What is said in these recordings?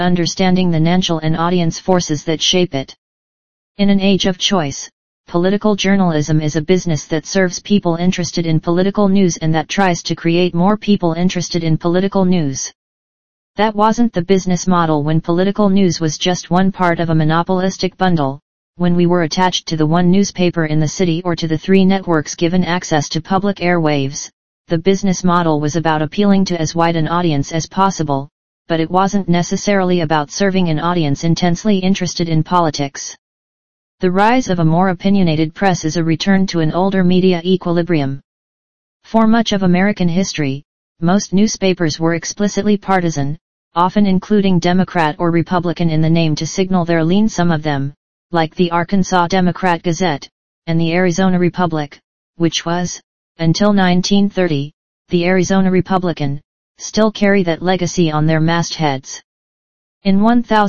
understanding the natural and audience forces that shape it. In an age of choice, political journalism is a business that serves people interested in political news and that tries to create more people interested in political news. That wasn't the business model when political news was just one part of a monopolistic bundle, when we were attached to the one newspaper in the city or to the 3 networks given access to public airwaves. The business model was about appealing to as wide an audience as possible, but it wasn't necessarily about serving an audience intensely interested in politics. The rise of a more opinionated press is a return to an older media equilibrium. For much of American history, most newspapers were explicitly partisan, often including Democrat or Republican in the name to signal their lean. Some of them, like the Arkansas Democrat-Gazette, and the Arizona Republic, which was, until 1930, the Arizona Republican, still carry that legacy on their mastheads. In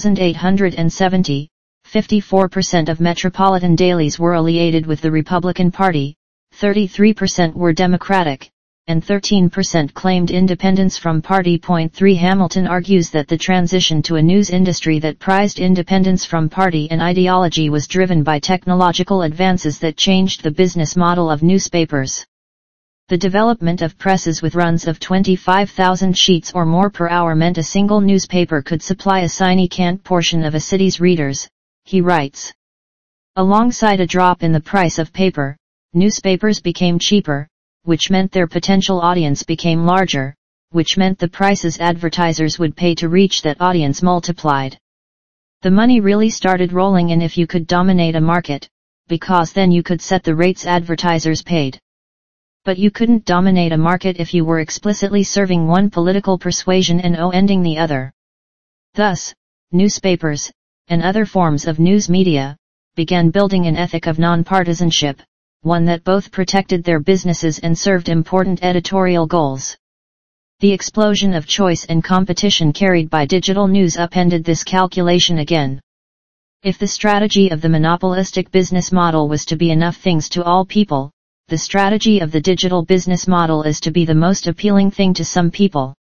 1870, 54% of metropolitan dailies were affiliated with the Republican Party, 33% were Democratic, and 13% claimed independence from party. Point 3 Hamilton argues that the transition to a news industry that prized independence from party and ideology was driven by technological advances that changed the business model of newspapers. The development of presses with runs of 25,000 sheets or more per hour meant a single newspaper could supply a significant portion of a city's readers, he writes. Alongside a drop in the price of paper, newspapers became cheaper, which meant their potential audience became larger, which meant the prices advertisers would pay to reach that audience multiplied. The money really started rolling in if you could dominate a market, because then you could set the rates advertisers paid. But you couldn't dominate a market if you were explicitly serving one political persuasion and ending the other. Thus, newspapers, and other forms of news media, began building an ethic of nonpartisanship, one that both protected their businesses and served important editorial goals. The explosion of choice and competition carried by digital news upended this calculation again. If the strategy of the monopolistic business model was to be enough things to all people, the strategy of the digital business model is to be the most appealing thing to some people.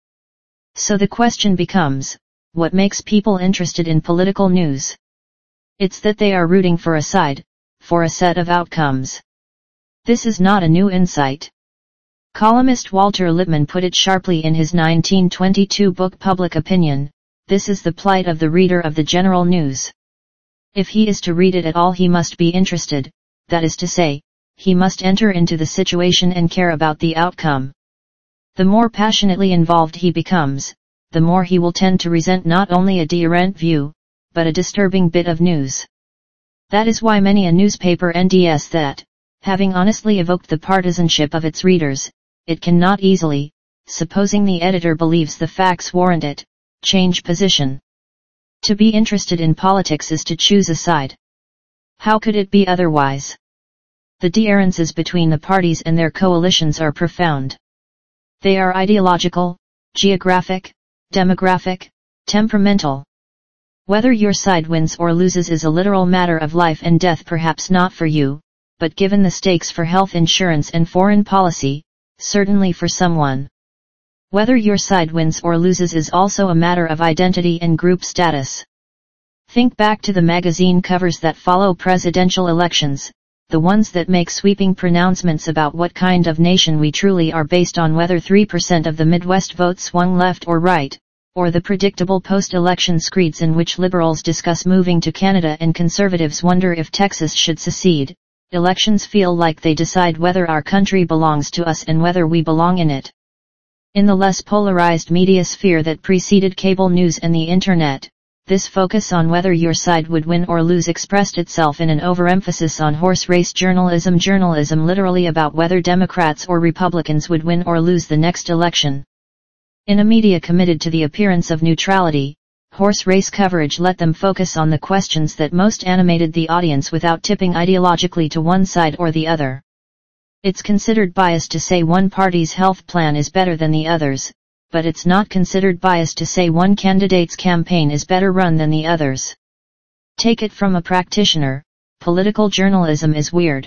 So the question becomes, what makes people interested in political news? It's that they are rooting for a side, for a set of outcomes. This is not a new insight. Columnist Walter Lippmann put it sharply in his 1922 book Public Opinion, this is the plight of the reader of the general news. If he is to read it at all, he must be interested, that is to say, he must enter into the situation and care about the outcome. The more passionately involved he becomes, the more he will tend to resent not only a deerrant view, but a disturbing bit of news. That is why many a newspaper NDS that, having honestly evoked the partisanship of its readers, it cannot easily, supposing the editor believes the facts warrant it, change position. To be interested in politics is to choose a side. How could it be otherwise? The differences between the parties and their coalitions are profound. They are ideological, geographic, demographic, temperamental. Whether your side wins or loses is a literal matter of life and death, perhaps not for you, but given the stakes for health insurance and foreign policy, certainly for someone. Whether your side wins or loses is also a matter of identity and group status. Think back to the magazine covers that follow presidential elections, the ones that make sweeping pronouncements about what kind of nation we truly are based on whether 3% of the Midwest vote swung left or right, or the predictable post-election screeds in which liberals discuss moving to Canada and conservatives wonder if Texas should secede. Elections feel like they decide whether our country belongs to us and whether we belong in it. In the less polarized media sphere that preceded cable news and the Internet, this focus on whether your side would win or lose expressed itself in an overemphasis on horse race journalism literally about whether Democrats or Republicans would win or lose the next election. In a media committed to the appearance of neutrality, horse race coverage let them focus on the questions that most animated the audience without tipping ideologically to one side or the other. It's considered bias to say one party's health plan is better than the others, but it's not considered bias to say one candidate's campaign is better run than the others. Take it from a practitioner, political journalism is weird.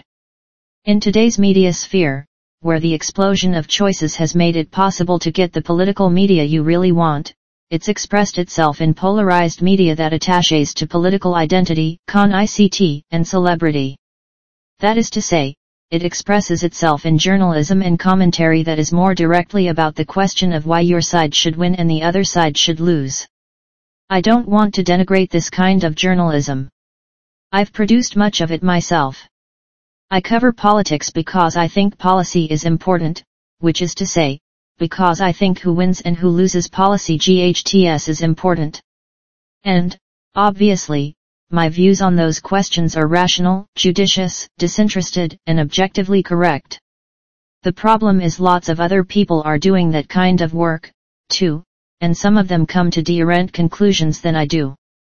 In today's media sphere, where the explosion of choices has made it possible to get the political media you really want, it's expressed itself in polarized media that attaches to political identity, con-ICT, and celebrity. That is to say, it expresses itself in journalism and commentary that is more directly about the question of why your side should win and the other side should lose. I don't want to denigrate this kind of journalism. I've produced much of it myself. I cover politics because I think policy is important, which is to say, because I think who wins and who loses policy GHTS is important. And, obviously, my views on those questions are rational, judicious, disinterested, and objectively correct. The problem is lots of other people are doing that kind of work, too, and some of them come to different conclusions than I do.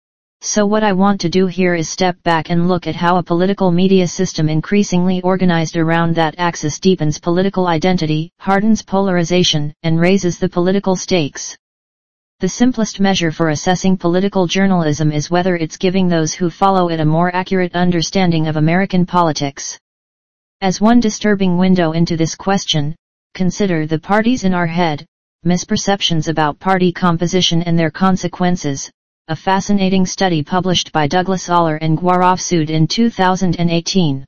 So what I want to do here is step back and look at how a political media system increasingly organized around that axis deepens political identity, hardens polarization, and raises the political stakes. The simplest measure for assessing political journalism is whether it's giving those who follow it a more accurate understanding of American politics. As one disturbing window into this question, consider the parties in our head, misperceptions about party composition and their consequences, a fascinating study published by Douglas Aller and Gaurav Sood in 2018.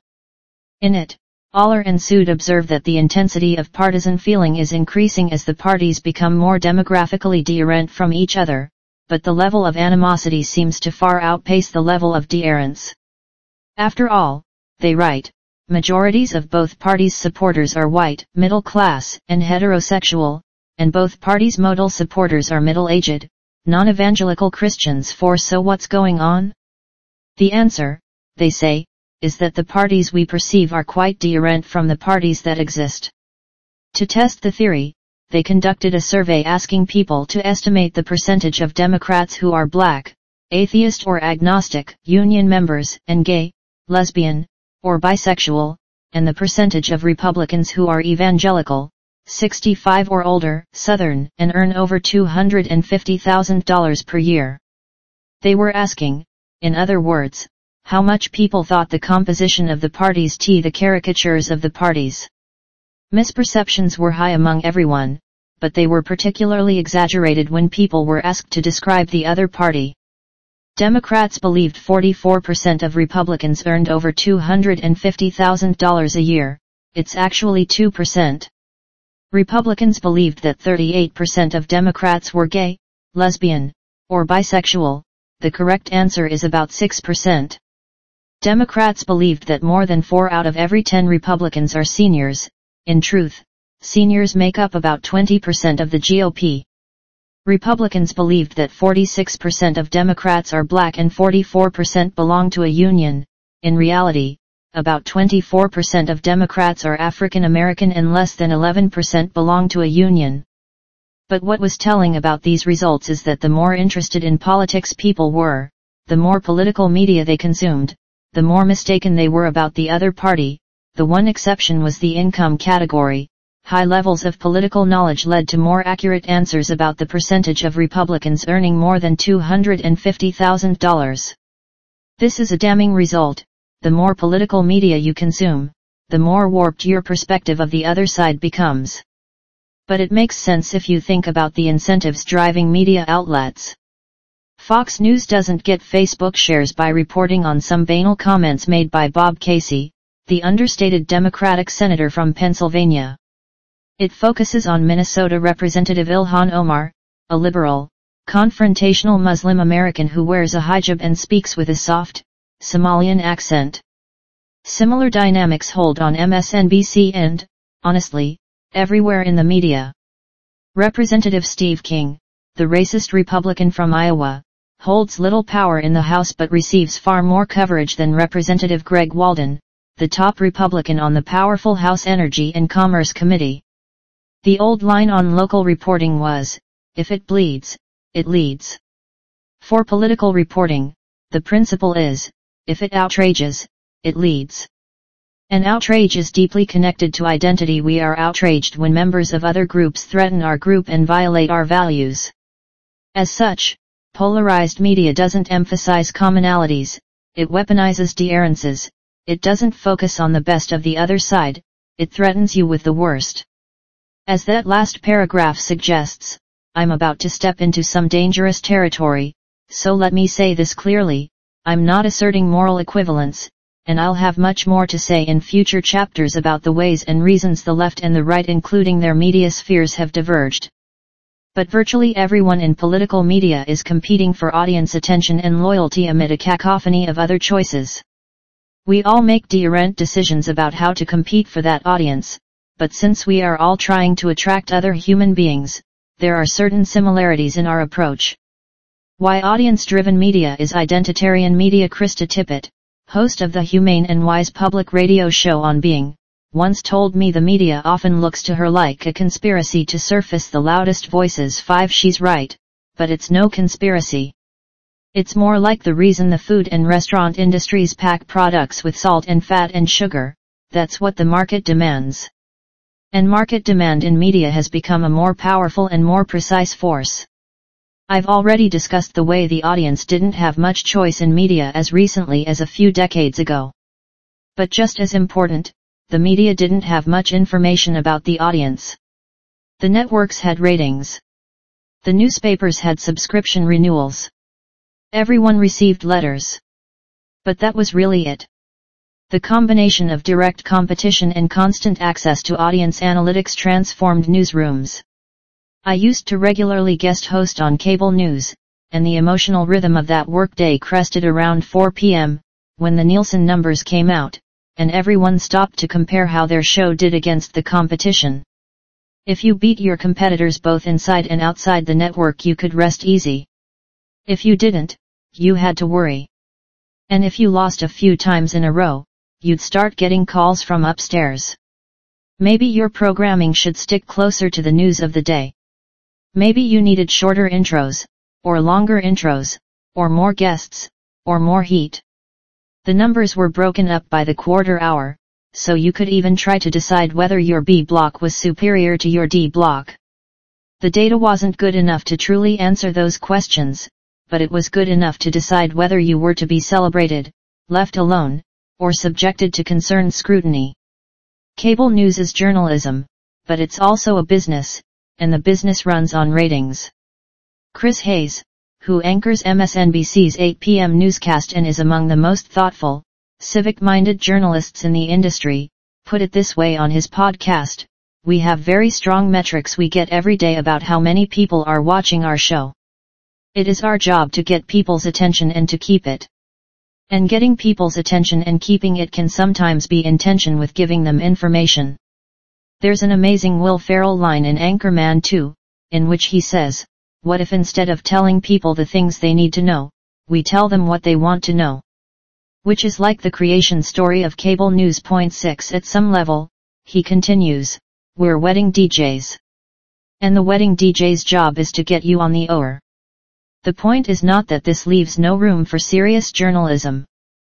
In it, Aller and Sood observe that the intensity of partisan feeling is increasing as the parties become more demographically different from each other, but the level of animosity seems to far outpace the level of difference. After all, they write, majorities of both parties' supporters are white, middle class, and heterosexual, and both parties' modal supporters are middle-aged, non-evangelical Christians. So what's going on? The answer, they say, is that the parties we perceive are quite different from the parties that exist. To test the theory, they conducted a survey asking people to estimate the percentage of Democrats who are black, atheist or agnostic, union members, and gay, lesbian, or bisexual, and the percentage of Republicans who are evangelical, 65 or older, Southern, and earn over $250,000 per year. They were asking, in other words, how much people thought the composition of the parties the caricatures of the parties. Misperceptions were high among everyone, but they were particularly exaggerated when people were asked to describe the other party. Democrats believed 44% of Republicans earned over $250,000 a year, it's actually 2%. Republicans believed that 38% of Democrats were gay, lesbian, or bisexual, the correct answer is about 6%. Democrats believed that more than 4 out of every 10 Republicans are seniors. In truth, seniors make up about 20% of the GOP. Republicans believed that 46% of Democrats are black and 44% belong to a union. In reality, about 24% of Democrats are African American and less than 11% belong to a union. But what was telling about these results is that the more interested in politics people were, the more political media they consumed, the more mistaken they were about the other party. The one exception was the income category. High levels of political knowledge led to more accurate answers about the percentage of Republicans earning more than $250,000. This is a damning result. The more political media you consume, the more warped your perspective of the other side becomes. But it makes sense if you think about the incentives driving media outlets. Fox News doesn't get Facebook shares by reporting on some banal comments made by Bob Casey, the understated Democratic senator from Pennsylvania. It focuses on Minnesota Representative Ilhan Omar, a liberal, confrontational Muslim American who wears a hijab and speaks with a soft, Somalian accent. Similar dynamics hold on MSNBC and, honestly, everywhere in the media. Representative Steve King, the racist Republican from Iowa, holds little power in the House but receives far more coverage than Representative Greg Walden, the top Republican on the powerful House Energy and Commerce Committee. The old line on local reporting was, if it bleeds, it leads. For political reporting, the principle is, if it outrages, it leads. An outrage is deeply connected to identity. We are outraged when members of other groups threaten our group and violate our values. As such, polarized media doesn't emphasize commonalities, it weaponizes differences, it doesn't focus on the best of the other side, it threatens you with the worst. As that last paragraph suggests, I'm about to step into some dangerous territory, so let me say this clearly, I'm not asserting moral equivalence, and I'll have much more to say in future chapters about the ways and reasons the left and the right including their media spheres have diverged. But virtually everyone in political media is competing for audience attention and loyalty amid a cacophony of other choices. We all make different decisions about how to compete for that audience, but since we are all trying to attract other human beings, there are certain similarities in our approach. Why audience-driven media is identitarian media. Krista Tippett, host of the Humane and Wise public radio show On Being, once told me the media often looks to her like a conspiracy to surface the loudest voices. 5 She's right, but it's no conspiracy. It's more like the reason the food and restaurant industries pack products with salt and fat and sugar, that's what the market demands. And market demand in media has become a more powerful and more precise force. I've already discussed the way the audience didn't have much choice in media as recently as a few decades ago. But just as important, the media didn't have much information about the audience. The networks had ratings. The newspapers had subscription renewals. Everyone received letters. But that was really it. The combination of direct competition and constant access to audience analytics transformed newsrooms. I used to regularly guest host on cable news, and the emotional rhythm of that workday crested around 4 p.m., when the Nielsen numbers came out, and everyone stopped to compare how their show did against the competition. If you beat your competitors both inside and outside the network, you could rest easy. If you didn't, you had to worry. And if you lost a few times in a row, you'd start getting calls from upstairs. Maybe your programming should stick closer to the news of the day. Maybe you needed shorter intros, or longer intros, or more guests, or more heat. The numbers were broken up by the quarter hour, so you could even try to decide whether your B block was superior to your D block. The data wasn't good enough to truly answer those questions, but it was good enough to decide whether you were to be celebrated, left alone, or subjected to concerned scrutiny. Cable news is journalism, but it's also a business, and the business runs on ratings. Chris Hayes, who anchors MSNBC's 8 p.m. newscast and is among the most thoughtful, civic-minded journalists in the industry, put it this way on his podcast: "We have very strong metrics we get every day about how many people are watching our show. It is our job to get people's attention and to keep it. And getting people's attention and keeping it can sometimes be in tension with giving them information." There's an amazing Will Ferrell line in Anchorman 2, in which he says, "What if instead of telling people the things they need to know, we tell them what they want to know?" Which is like the creation story of cable news. Point 6 At some level, he continues, we're wedding DJs. And the wedding DJ's job is to get you on the air. The point is not that this leaves no room for serious journalism.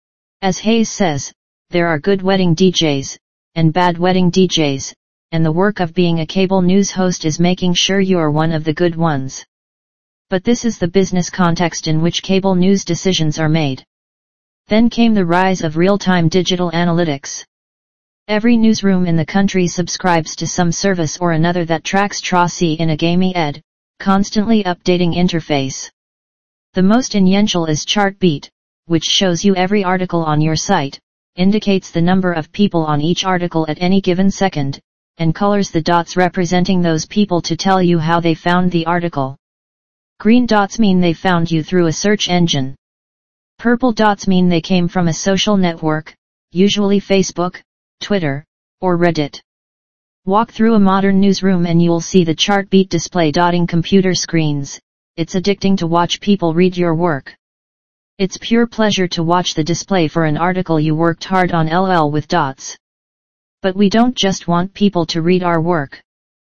As Hayes says, there are good wedding DJs, and bad wedding DJs, and the work of being a cable news host is making sure you're one of the good ones. But this is the business context in which cable news decisions are made. Then came the rise of real-time digital analytics. Every newsroom in the country subscribes to some service or another that tracks traffic in a gamey, constantly updating interface. The most influential is Chartbeat, which shows you every article on your site, indicates the number of people on each article at any given second, and colors the dots representing those people to tell you how they found the article. Green dots mean they found you through a search engine. Purple dots mean they came from a social network, usually Facebook, Twitter, or Reddit. Walk through a modern newsroom and you'll see the Chartbeat display dotting computer screens. It's addicting to watch people read your work. It's pure pleasure to watch the display for an article you worked hard on, LOL with dots. But we don't just want people to read our work.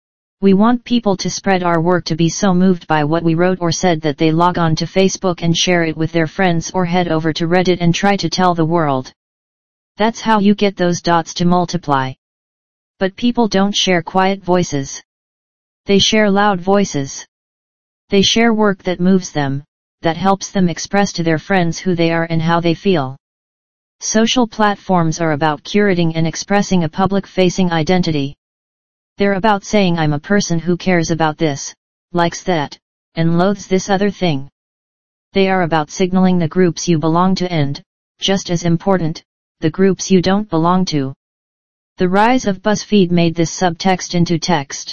We want people to spread our work, to be so moved by what we wrote or said that they log on to Facebook and share it with their friends or head over to Reddit and try to tell the world. That's how you get those dots to multiply. But people don't share quiet voices. They share loud voices. They share work that moves them, that helps them express to their friends who they are and how they feel. Social platforms are about curating and expressing a public-facing identity. They're about saying, I'm a person who cares about this, likes that, and loathes this other thing. They are about signaling the groups you belong to and, just as important, the groups you don't belong to. The rise of BuzzFeed made this subtext into text.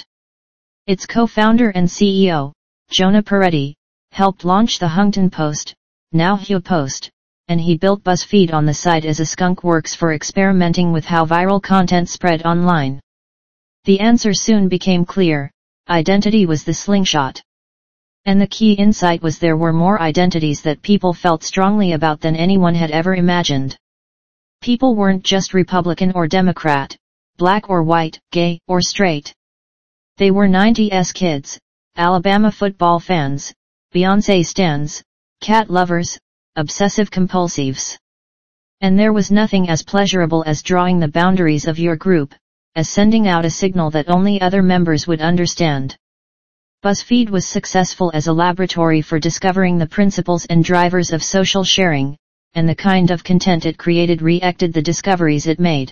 Its co-founder and CEO, Jonah Peretti, helped launch the Huffington Post, now HuffPost, and he built BuzzFeed on the site as a skunk works for experimenting with how viral content spread online. The answer soon became clear: identity was the slingshot. And the key insight was there were more identities that people felt strongly about than anyone had ever imagined. People weren't just Republican or Democrat, black or white, gay or straight. They were 90s kids, Alabama football fans, Beyoncé stans, cat lovers, obsessive compulsives. And there was nothing as pleasurable as drawing the boundaries of your group, as sending out a signal that only other members would understand. BuzzFeed was successful as a laboratory for discovering the principles and drivers of social sharing, and the kind of content it created reacted the discoveries it made.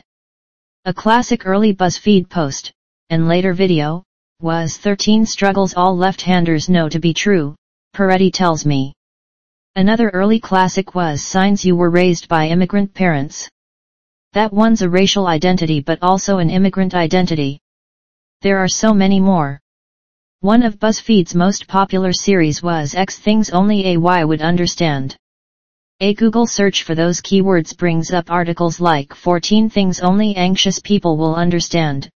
A classic early BuzzFeed post, and later video, was 13 struggles all left-handers know to be true, Peretti tells me. Another early classic was signs you were raised by immigrant parents. That one's a racial identity but also an immigrant identity. There are so many more. One of BuzzFeed's most popular series was X Things Only AY Would Understand. A Google search for those keywords brings up articles like 14 Things Only Anxious People Will Understand,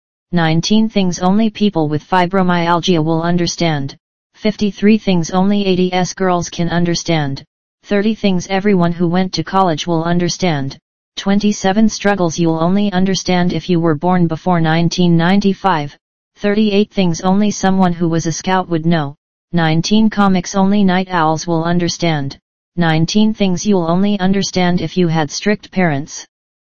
19 Things Only People with Fibromyalgia Will Understand, 53 Things Only ADS Girls Can Understand, 30 Things Everyone Who Went to College Will Understand, 27 Struggles You'll Only Understand If You Were Born Before 1995, 38 Things Only Someone Who Was a Scout Would Know, 19 Comics Only Night Owls Will Understand, 19 Things You'll Only Understand If You Had Strict Parents,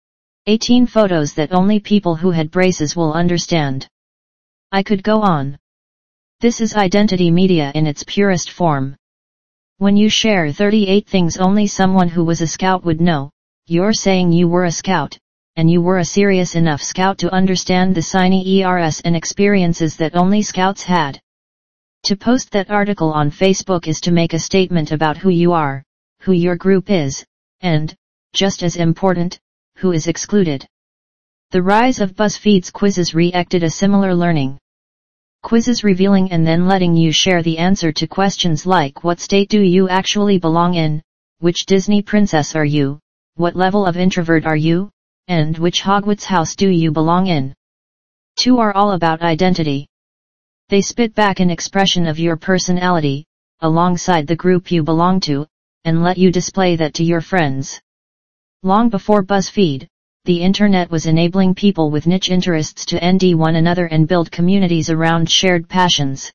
18 Photos That Only People Who Had Braces Will Understand. I could go on. This is identity media in its purest form. When you share 38 things only someone who was a scout would know, you're saying you were a scout, and you were a serious enough scout to understand the shiny ERS and experiences that only scouts had. To post that article on Facebook is to make a statement about who you are, who your group is, and, just as important, who is excluded. The rise of BuzzFeed's quizzes reacted a similar learning. Quizzes revealing and then letting you share the answer to questions like what state do you actually belong in, which Disney princess are you, what level of introvert are you, and which Hogwarts house do you belong in. Two are all about identity. They spit back an expression of your personality, alongside the group you belong to, and let you display that to your friends. Long before BuzzFeed, the internet was enabling people with niche interests to ND one another and build communities around shared passions.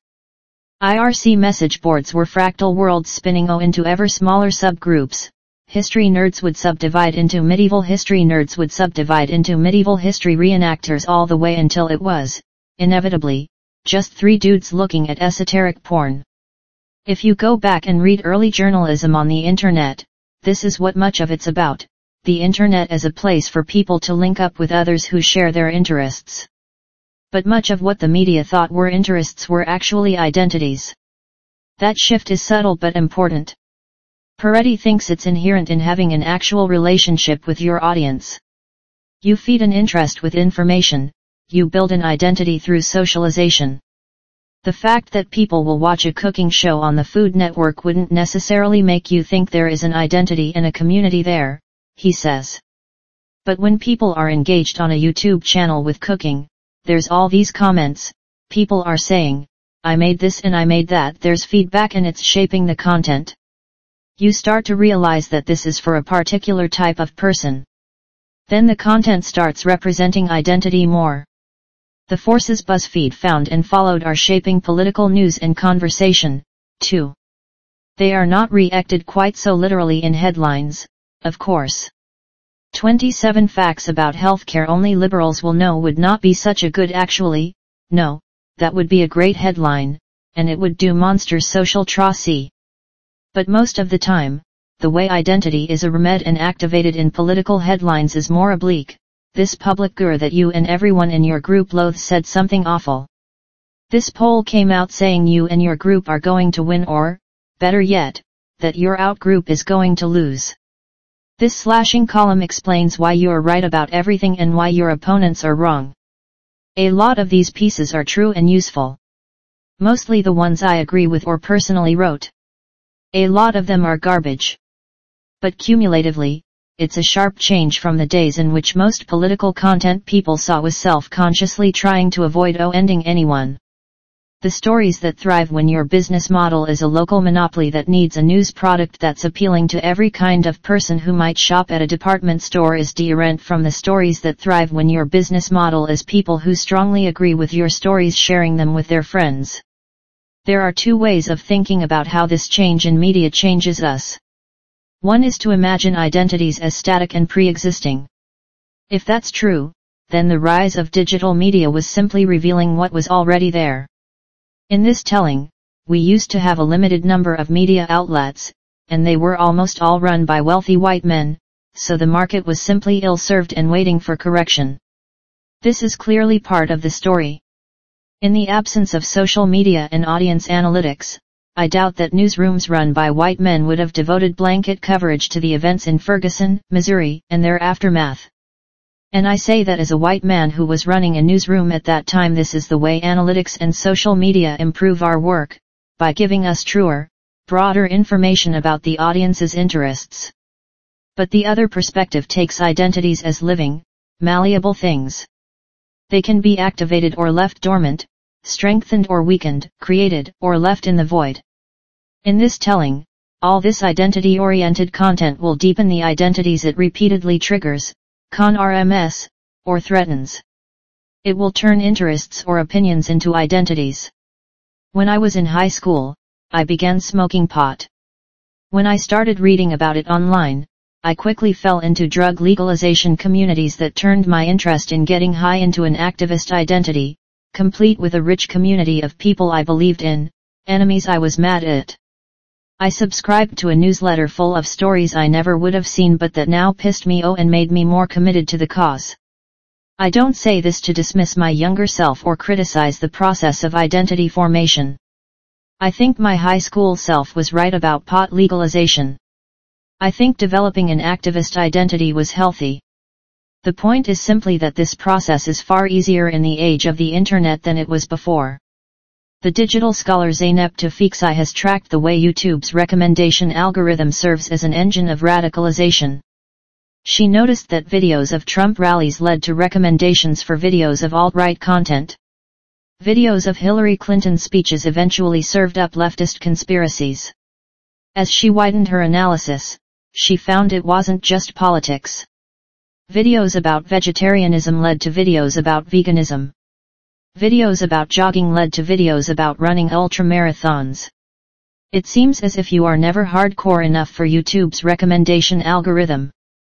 IRC message boards were fractal worlds spinning into ever smaller subgroups. History nerds would subdivide into medieval history nerds would subdivide into medieval history reenactors all the way until it was, inevitably, just three dudes looking at esoteric porn. If you go back and read early journalism on the internet, this is what much of it's about. The internet as a place for people to link up with others who share their interests. But much of what the media thought were interests were actually identities. That shift is subtle but important. Peretti thinks it's inherent in having an actual relationship with your audience. You feed an interest with information, you build an identity through socialization. The fact that people will watch a cooking show on the Food Network wouldn't necessarily make you think there is an identity and a community there, he says. But when people are engaged on a YouTube channel with cooking, there's all these comments, people are saying, I made this and I made that, there's feedback and it's shaping the content. You start to realize that this is for a particular type of person. Then the content starts representing identity more. The forces BuzzFeed found and followed are shaping political news and conversation, too. They are not reacted quite so literally in headlines, of course. 27 facts about healthcare only liberals will know would not be such a good actually, no, that would be a great headline, and it would do monsters social tracy. But most of the time, the way identity is remed and activated in political headlines is more oblique. This public gur that you and everyone in your group loathes said something awful. This poll came out saying you and your group are going to win or, better yet, that your outgroup is going to lose. This slashing column explains why you are right about everything and why your opponents are wrong. A lot of these pieces are true and useful. Mostly the ones I agree with or personally wrote. A lot of them are garbage. But cumulatively, it's a sharp change from the days in which most political content people saw was self-consciously trying to avoid offending anyone. The stories that thrive when your business model is a local monopoly that needs a news product that's appealing to every kind of person who might shop at a department store is different from the stories that thrive when your business model is people who strongly agree with your stories sharing them with their friends. There are two ways of thinking about how this change in media changes us. One is to imagine identities as static and pre-existing. If that's true, then the rise of digital media was simply revealing what was already there. In this telling, we used to have a limited number of media outlets, and they were almost all run by wealthy white men, so the market was simply ill-served and waiting for correction. This is clearly part of the story. In the absence of social media and audience analytics, I doubt that newsrooms run by white men would have devoted blanket coverage to the events in Ferguson, Missouri, and their aftermath. And I say that as a white man who was running a newsroom at that time. This is the way analytics and social media improve our work, by giving us truer, broader information about the audience's interests. But the other perspective takes identities as living, malleable things. They can be activated or left dormant, strengthened or weakened, created or left in the void. In this telling, all this identity-oriented content will deepen the identities it repeatedly triggers, con-RMS, or threatens. It will turn interests or opinions into identities. When I was in high school, I began smoking pot. When I started reading about it online, I quickly fell into drug legalization communities that turned my interest in getting high into an activist identity, complete with a rich community of people I believed in, enemies I was mad at. I subscribed to a newsletter full of stories I never would have seen but that now pissed me off and made me more committed to the cause. I don't say this to dismiss my younger self or criticize the process of identity formation. I think my high school self was right about pot legalization. I think developing an activist identity was healthy. The point is simply that this process is far easier in the age of the internet than it was before. The digital scholar Zeynep Tufekci has tracked the way YouTube's recommendation algorithm serves as an engine of radicalization. She noticed that videos of Trump rallies led to recommendations for videos of alt-right content. Videos of Hillary Clinton's speeches eventually served up leftist conspiracies. As she widened her analysis, she found it wasn't just politics. Videos about vegetarianism led to videos about veganism. Videos about jogging led to videos about running ultramarathons. It seems as if you are never hardcore enough for YouTube's recommendation algorithm.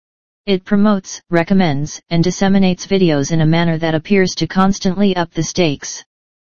It promotes, recommends, and disseminates videos in a manner that appears to constantly up the stakes.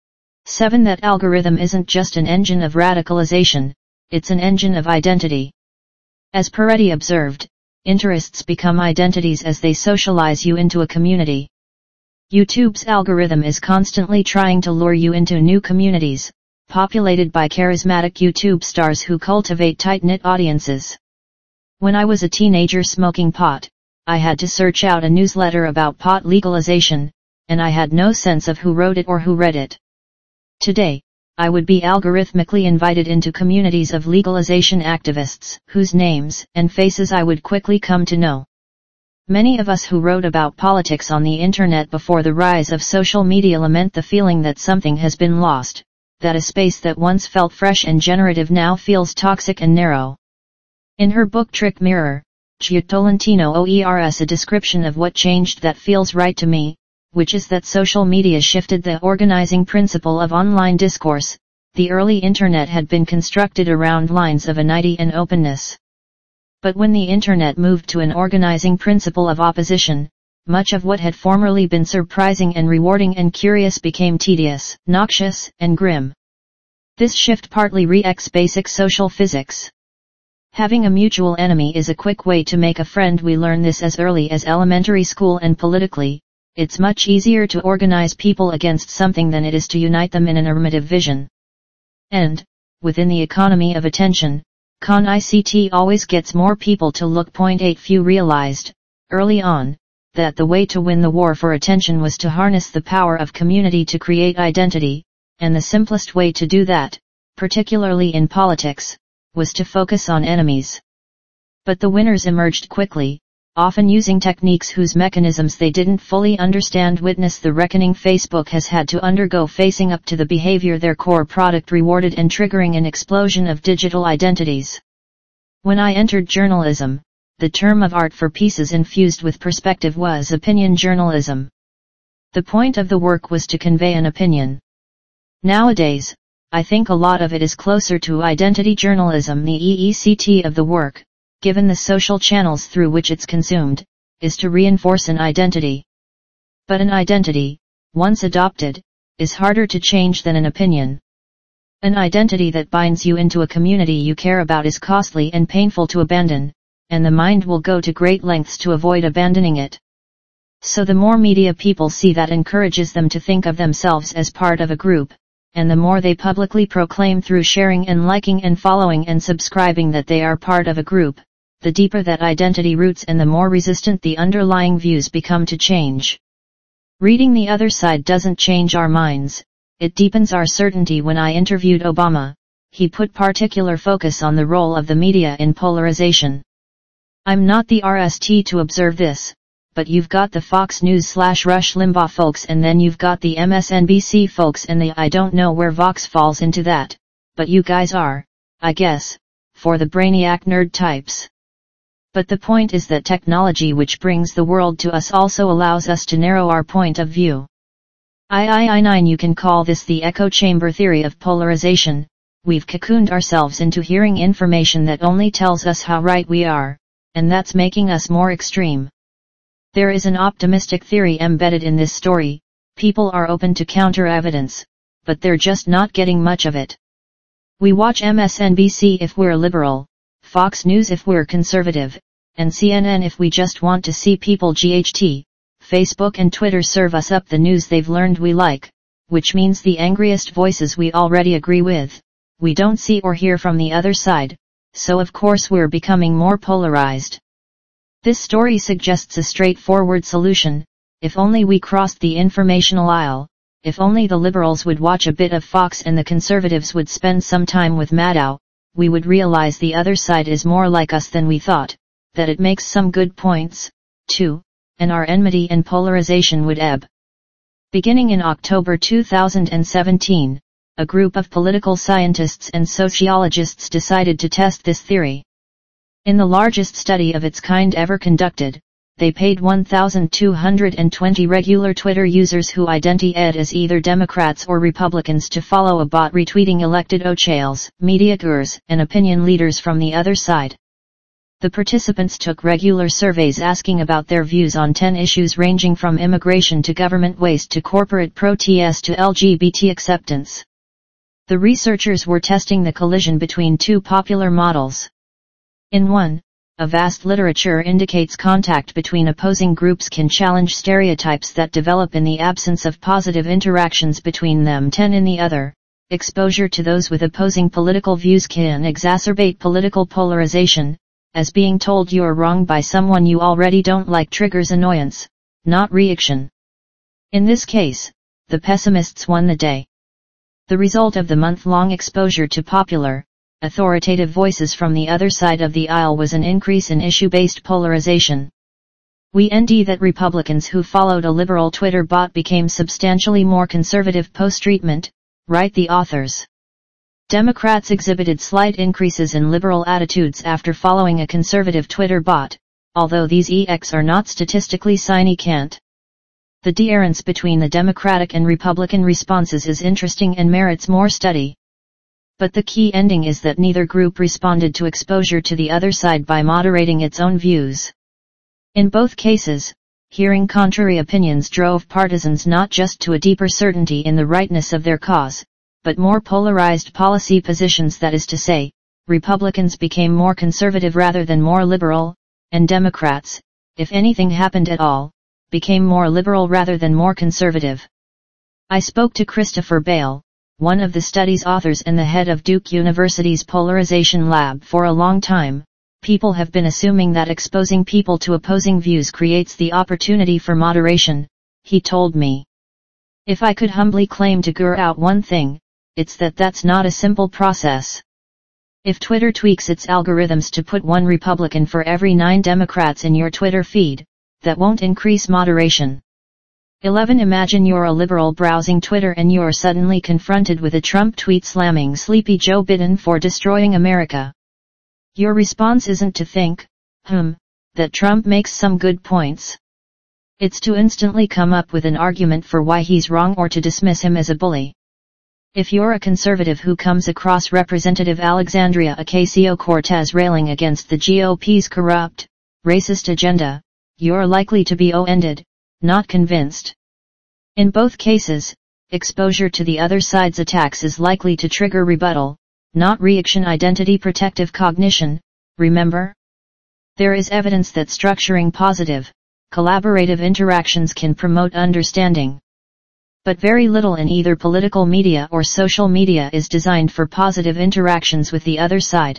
7. That algorithm isn't just an engine of radicalization, it's an engine of identity. As Peretti observed, interests become identities as they socialize you into a community. YouTube's algorithm is constantly trying to lure you into new communities, populated by charismatic YouTube stars who cultivate tight-knit audiences. When I was a teenager smoking pot, I had to search out a newsletter about pot legalization, and I had no sense of who wrote it or who read it. Today, I would be algorithmically invited into communities of legalization activists, whose names and faces I would quickly come to know. Many of us who wrote about politics on the internet before the rise of social media lament the feeling that something has been lost, that a space that once felt fresh and generative now feels toxic and narrow. In her book Trick Mirror, Gia Tolentino offers a description of what changed that feels right to me, which is that social media shifted the organizing principle of online discourse. The early internet had been constructed around lines of amity and openness. But when the internet moved to an organizing principle of opposition, much of what had formerly been surprising and rewarding and curious became tedious, noxious, and grim. This shift partly re-ex basic social physics. Having a mutual enemy is a quick way to make a friend. We learn this as early as elementary school and politically, it's much easier to organize people against something than it is to unite them in an affirmative vision. And, within the economy of attention, CONICT always gets more people to look. 8 Few realized, early on, that the way to win the war for attention was to harness the power of community to create identity, and the simplest way to do that, particularly in politics, was to focus on enemies. But the winners emerged quickly, often using techniques whose mechanisms they didn't fully understand. Witness the reckoning Facebook has had to undergo facing up to the behavior their core product rewarded and triggering an explosion of digital identities. When I entered journalism, the term of art for pieces infused with perspective was opinion journalism. The point of the work was to convey an opinion. Nowadays, I think a lot of it is closer to identity journalism. The EECT of the work, given the social channels through which it's consumed, is to reinforce an identity. But an identity, once adopted, is harder to change than an opinion. An identity that binds you into a community you care about is costly and painful to abandon, and the mind will go to great lengths to avoid abandoning it. So the more media people see that encourages them to think of themselves as part of a group, and the more they publicly proclaim through sharing and liking and following and subscribing that they are part of a group, the deeper that identity roots and the more resistant the underlying views become to change. Reading the other side doesn't change our minds, it deepens our certainty. When I interviewed Obama, he put particular focus on the role of the media in polarization. I'm not the RST to observe this, but you've got the Fox News / Rush Limbaugh folks, and then you've got the MSNBC folks, and I don't know where Vox falls into that, but you guys are, I guess, for the brainiac nerd types. But the point is that technology which brings the world to us also allows us to narrow our point of view. You can call this the echo chamber theory of polarization. We've cocooned ourselves into hearing information that only tells us how right we are, and that's making us more extreme. There is an optimistic theory embedded in this story. People are open to counter evidence, but they're just not getting much of it. We watch MSNBC if we're liberal, Fox News if we're conservative, and CNN if we just want to see people GHT. Facebook and Twitter serve us up the news they've learned we like, which means the angriest voices we already agree with, we don't see or hear from the other side, so of course we're becoming more polarized. This story suggests a straightforward solution: if only we crossed the informational aisle, if only the liberals would watch a bit of Fox and the conservatives would spend some time with Maddow, we would realize the other side is more like us than we thought, that it makes some good points, too, and our enmity and polarization would ebb. Beginning in October 2017, a group of political scientists and sociologists decided to test this theory. In the largest study of its kind ever conducted, they paid 1,220 regular Twitter users who identified as either Democrats or Republicans to follow a bot retweeting elected officials, media gurus, and opinion leaders from the other side. The participants took regular surveys asking about their views on 10 issues ranging from immigration to government waste to corporate protest to LGBT acceptance. The researchers were testing the collision between two popular models. In one, a vast literature indicates contact between opposing groups can challenge stereotypes that develop in the absence of positive interactions between them. 10 In the other, exposure to those with opposing political views can exacerbate political polarization, as being told you're wrong by someone you already don't like triggers annoyance, not reaction. In this case, the pessimists won the day. The result of the month-long exposure to popular, authoritative voices from the other side of the aisle was an increase in issue-based polarization. We ND that Republicans who followed a liberal Twitter bot became substantially more conservative post-treatment, write the authors. Democrats exhibited slight increases in liberal attitudes after following a conservative Twitter bot, although these EX are not statistically significant. The difference between the Democratic and Republican responses is interesting and merits more study. But the key ending is that neither group responded to exposure to the other side by moderating its own views. In both cases, hearing contrary opinions drove partisans not just to a deeper certainty in the rightness of their cause, but more polarized policy positions. That is to say, Republicans became more conservative rather than more liberal, and Democrats, if anything happened at all, became more liberal rather than more conservative. I spoke to Christopher Bale, one of the study's authors and the head of Duke University's Polarization Lab. For a long time, people have been assuming that exposing people to opposing views creates the opportunity for moderation, he told me. If I could humbly claim to guru out one thing, it's that that's not a simple process. If Twitter tweaks its algorithms to put one Republican for every 9 Democrats in your Twitter feed, that won't increase moderation. 11. Imagine you're a liberal browsing Twitter and you're suddenly confronted with a Trump tweet slamming sleepy Joe Biden for destroying America. Your response isn't to think, that Trump makes some good points. It's to instantly come up with an argument for why he's wrong or to dismiss him as a bully. If you're a conservative who comes across Representative Alexandria Ocasio-Cortez railing against the GOP's corrupt, racist agenda, you're likely to be offended, not convinced. In both cases, exposure to the other side's attacks is likely to trigger rebuttal, not reaction. Identity protective cognition, remember? There is evidence that structuring positive, collaborative interactions can promote understanding. But very little in either political media or social media is designed for positive interactions with the other side.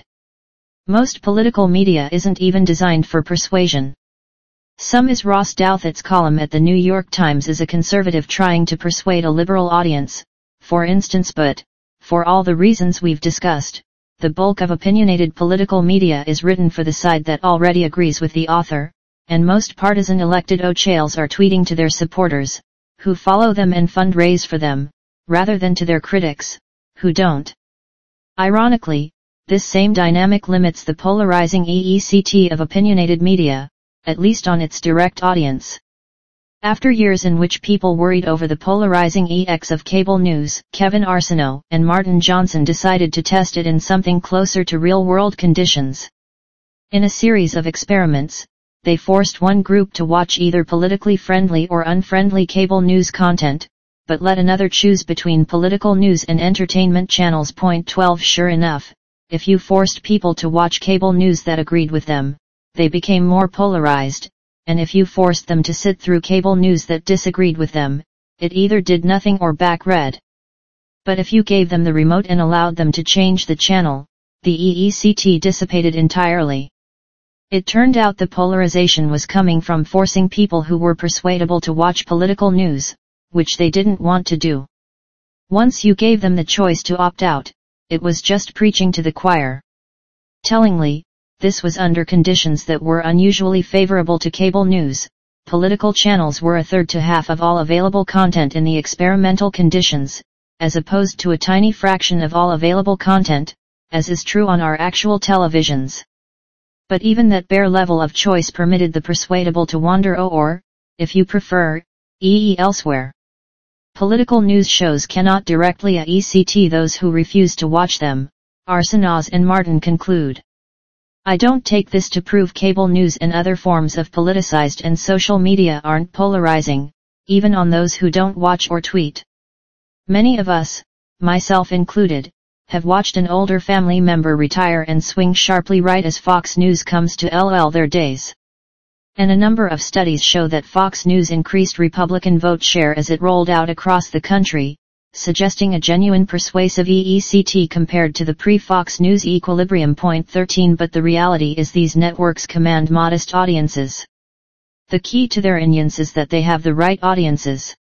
Most political media isn't even designed for persuasion. Some is Ross Douthat's column at the New York Times is a conservative trying to persuade a liberal audience, for instance, but, for all the reasons we've discussed, the bulk of opinionated political media is written for the side that already agrees with the author, and most partisan elected officials are tweeting to their supporters, who follow them and fundraise for them, rather than to their critics, who don't. Ironically, this same dynamic limits the polarizing EECT of opinionated media, at least on its direct audience. After years in which people worried over the polarizing EX of cable news, Kevin Arsenault and Martin Johnson decided to test it in something closer to real-world conditions. In a series of experiments, they forced one group to watch either politically friendly or unfriendly cable news content, but let another choose between political news and entertainment channels. Point 12. Sure enough, if you forced people to watch cable news that agreed with them, they became more polarized, and if you forced them to sit through cable news that disagreed with them, it either did nothing or back red. But if you gave them the remote and allowed them to change the channel, the EECT dissipated entirely. It turned out the polarization was coming from forcing people who were persuadable to watch political news, which they didn't want to do. Once you gave them the choice to opt out, it was just preaching to the choir. Tellingly, this was under conditions that were unusually favorable to cable news. Political channels were a third to half of all available content in the experimental conditions, as opposed to a tiny fraction of all available content, as is true on our actual televisions. But even that bare level of choice permitted the persuadable to wander or, if you prefer, elsewhere. Political news shows cannot directly EECT those who refuse to watch them, Arsenault and Martin conclude. I don't take this to prove cable news and other forms of politicized and social media aren't polarizing, even on those who don't watch or tweet. Many of us, myself included, have watched an older family member retire and swing sharply right as Fox News comes to LL their days. And a number of studies show that Fox News increased Republican vote share as it rolled out across the country, suggesting a genuine persuasive EECT compared to the pre-Fox News equilibrium. Point 13. But the reality is these networks command modest audiences. The key to their audience is that they have the right audiences.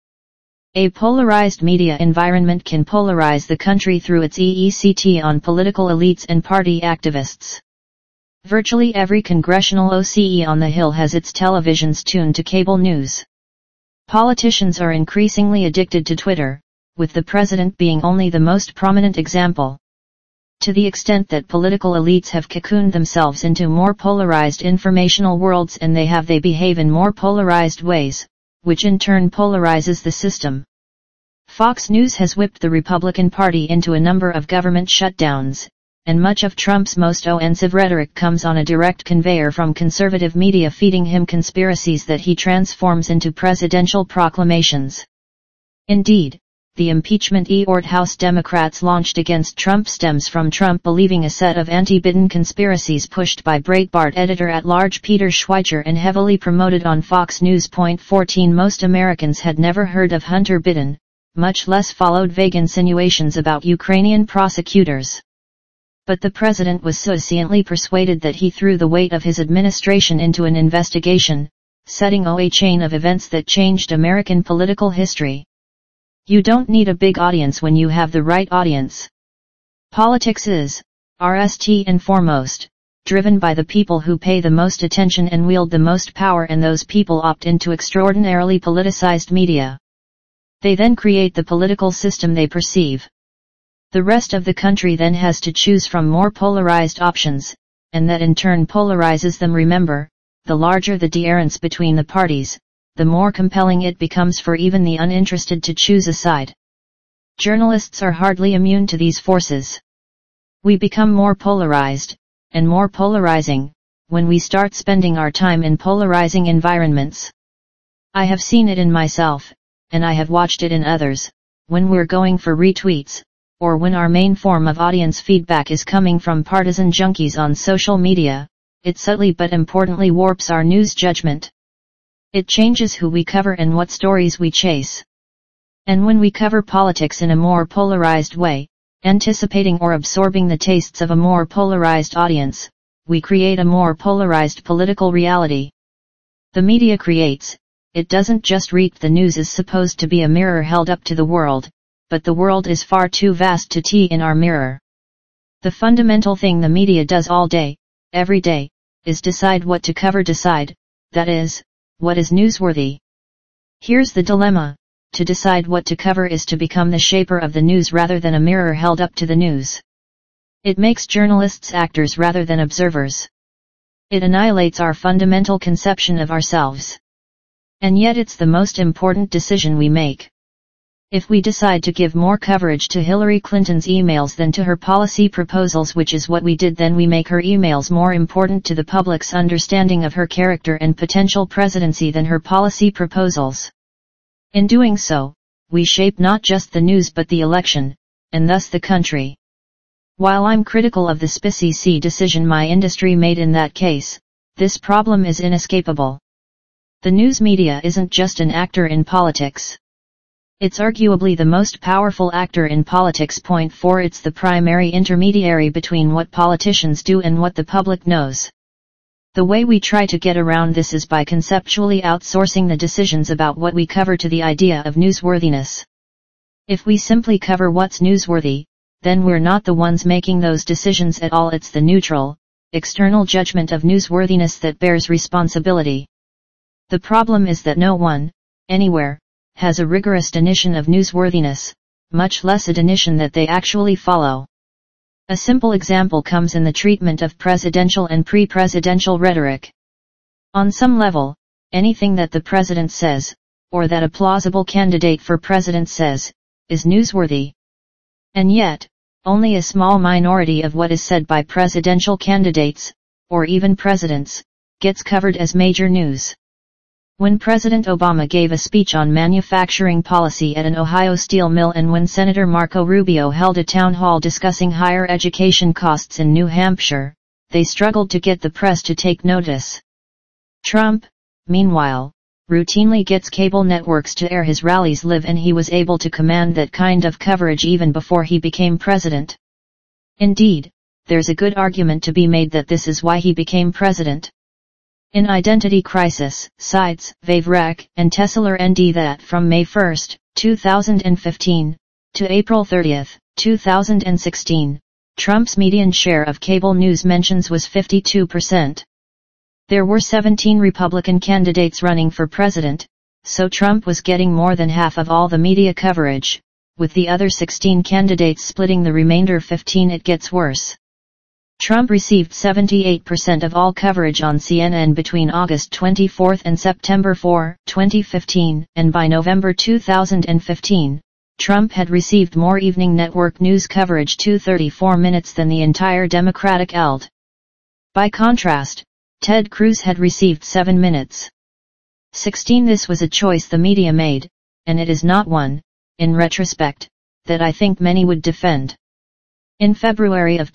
A polarized media environment can polarize the country through its EECT on political elites and party activists. Virtually every congressional OCE on the Hill has its televisions tuned to cable news. Politicians are increasingly addicted to Twitter, with the president being only the most prominent example. To the extent that political elites have cocooned themselves into more polarized informational worlds and they behave in more polarized ways, which in turn polarizes the system. Fox News has whipped the Republican Party into a number of government shutdowns, and much of Trump's most offensive rhetoric comes on a direct conveyor from conservative media feeding him conspiracies that he transforms into presidential proclamations. Indeed, the impeachment House Democrats launched against Trump stems from Trump believing a set of anti-Biden conspiracies pushed by Breitbart editor-at-large Peter Schweizer and heavily promoted on Fox News. 14 Most Americans had never heard of Hunter Biden, much less followed vague insinuations about Ukrainian prosecutors. But the president was sufficiently persuaded that he threw the weight of his administration into an investigation, setting a chain of events that changed American political history. You don't need a big audience when you have the right audience. Politics is, first and foremost, driven by the people who pay the most attention and wield the most power, and those people opt into extraordinarily politicized media. They then create the political system they perceive. The rest of the country then has to choose from more polarized options, and that in turn polarizes them. Remember, the larger the difference between the parties, the more compelling it becomes for even the uninterested to choose a side. Journalists are hardly immune to these forces. We become more polarized, and more polarizing, when we start spending our time in polarizing environments. I have seen it in myself, and I have watched it in others, when we're going for retweets, or when our main form of audience feedback is coming from partisan junkies on social media, it subtly but importantly warps our news judgment. It changes who we cover and what stories we chase. And when we cover politics in a more polarized way, anticipating or absorbing the tastes of a more polarized audience, we create a more polarized political reality. The media creates, it doesn't just read. The news is supposed to be a mirror held up to the world, but the world is far too vast to see in our mirror. The fundamental thing the media does all day, every day, is decide what to cover. Decide, that is, what is newsworthy. Here's the dilemma: to decide what to cover is to become the shaper of the news rather than a mirror held up to the news. It makes journalists actors rather than observers. It annihilates our fundamental conception of ourselves. And yet it's the most important decision we make. If we decide to give more coverage to Hillary Clinton's emails than to her policy proposals, which is what we did, then we make her emails more important to the public's understanding of her character and potential presidency than her policy proposals. In doing so, we shape not just the news but the election, and thus the country. While I'm critical of the SPCC decision my industry made in that case, this problem is inescapable. The news media isn't just an actor in politics. It's arguably the most powerful actor in politics. 4 It's the primary intermediary between what politicians do and what the public knows. The way we try to get around this is by conceptually outsourcing the decisions about what we cover to the idea of newsworthiness. If we simply cover what's newsworthy, then we're not the ones making those decisions at all. It's the neutral, external judgment of newsworthiness that bears responsibility. The problem is that no one, anywhere, has a rigorous definition of newsworthiness, much less a definition that they actually follow. A simple example comes in the treatment of presidential and pre-presidential rhetoric. On some level, anything that the president says, or that a plausible candidate for president says, is newsworthy. And yet, only a small minority of what is said by presidential candidates, or even presidents, gets covered as major news. When President Obama gave a speech on manufacturing policy at an Ohio steel mill, and when Senator Marco Rubio held a town hall discussing higher education costs in New Hampshire, they struggled to get the press to take notice. Trump, meanwhile, routinely gets cable networks to air his rallies live, and he was able to command that kind of coverage even before he became president. Indeed, there's a good argument to be made that this is why he became president. In Identity Crisis, Sides, Vavrek, and Tesler ND that from May 1, 2015, to April 30, 2016, Trump's median share of cable news mentions was 52%. There were 17 Republican candidates running for president, so Trump was getting more than half of all the media coverage, with the other 16 candidates splitting the remainder 15. It gets worse. Trump received 78% of all coverage on CNN between August 24 and September 4, 2015, and by November 2015, Trump had received more evening network news coverage 234 minutes than the entire Democratic ELD. By contrast, Ted Cruz had received 7 minutes. 16. This was a choice the media made, and it is not one, in retrospect, that I think many would defend. In February of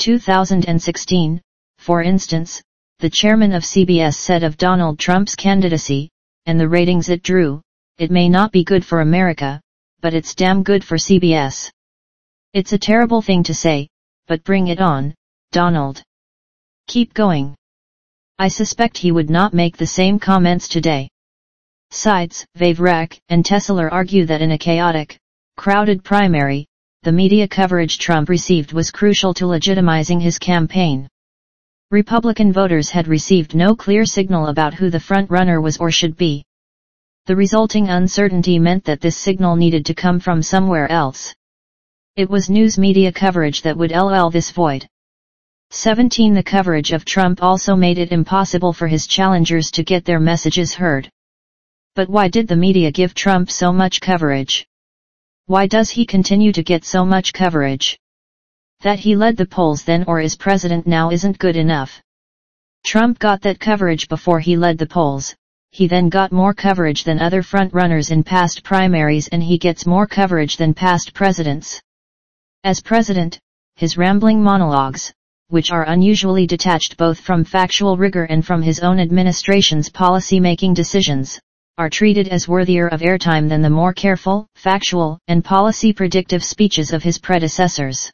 2016, for instance, the chairman of CBS said of Donald Trump's candidacy, and the ratings it drew, "It may not be good for America, but it's damn good for CBS." It's a terrible thing to say, but bring it on, Donald. Keep going. I suspect he would not make the same comments today. Sides, Vivek and Tesler argue that in a chaotic, crowded primary, the media coverage Trump received was crucial to legitimizing his campaign. Republican voters had received no clear signal about who the front-runner was or should be. The resulting uncertainty meant that this signal needed to come from somewhere else. It was news media coverage that would fill this void. 17. The coverage of Trump also made it impossible for his challengers to get their messages heard. But why did the media give Trump so much coverage? Why does he continue to get so much coverage? That he led the polls then or is president now isn't good enough. Trump got that coverage before he led the polls, he then got more coverage than other front-runners in past primaries, and he gets more coverage than past presidents. As president, his rambling monologues, which are unusually detached both from factual rigor and from his own administration's policy-making decisions, are treated as worthier of airtime than the more careful, factual, and policy-predictive speeches of his predecessors.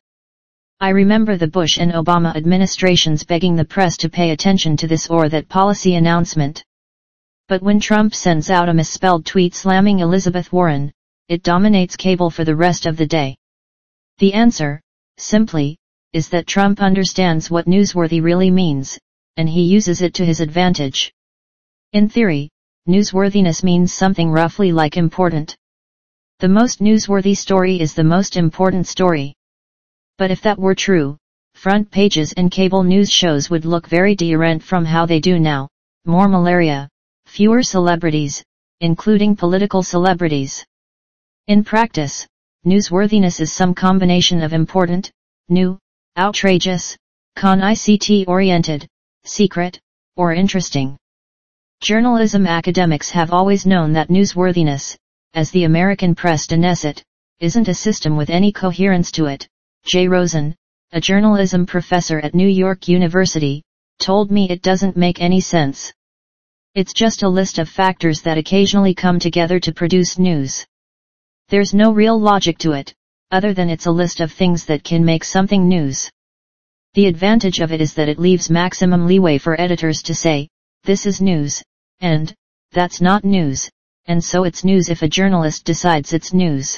I remember the Bush and Obama administrations begging the press to pay attention to this or that policy announcement. But when Trump sends out a misspelled tweet slamming Elizabeth Warren, it dominates cable for the rest of the day. The answer, simply, is that Trump understands what newsworthy really means, and he uses it to his advantage. In theory, newsworthiness means something roughly like important. The most newsworthy story is the most important story. But if that were true, front pages and cable news shows would look very different from how they do now: more malaria, fewer celebrities, including political celebrities. In practice, newsworthiness is some combination of important, new, outrageous, ICT-oriented, secret, or interesting. Journalism academics have always known that newsworthiness, as the American press denies it, isn't a system with any coherence to it. Jay Rosen, a journalism professor at New York University, told me it doesn't make any sense. It's just a list of factors that occasionally come together to produce news. There's no real logic to it, other than it's a list of things that can make something news. The advantage of it is that it leaves maximum leeway for editors to say, this is news, and, that's not news, and so it's news if a journalist decides it's news.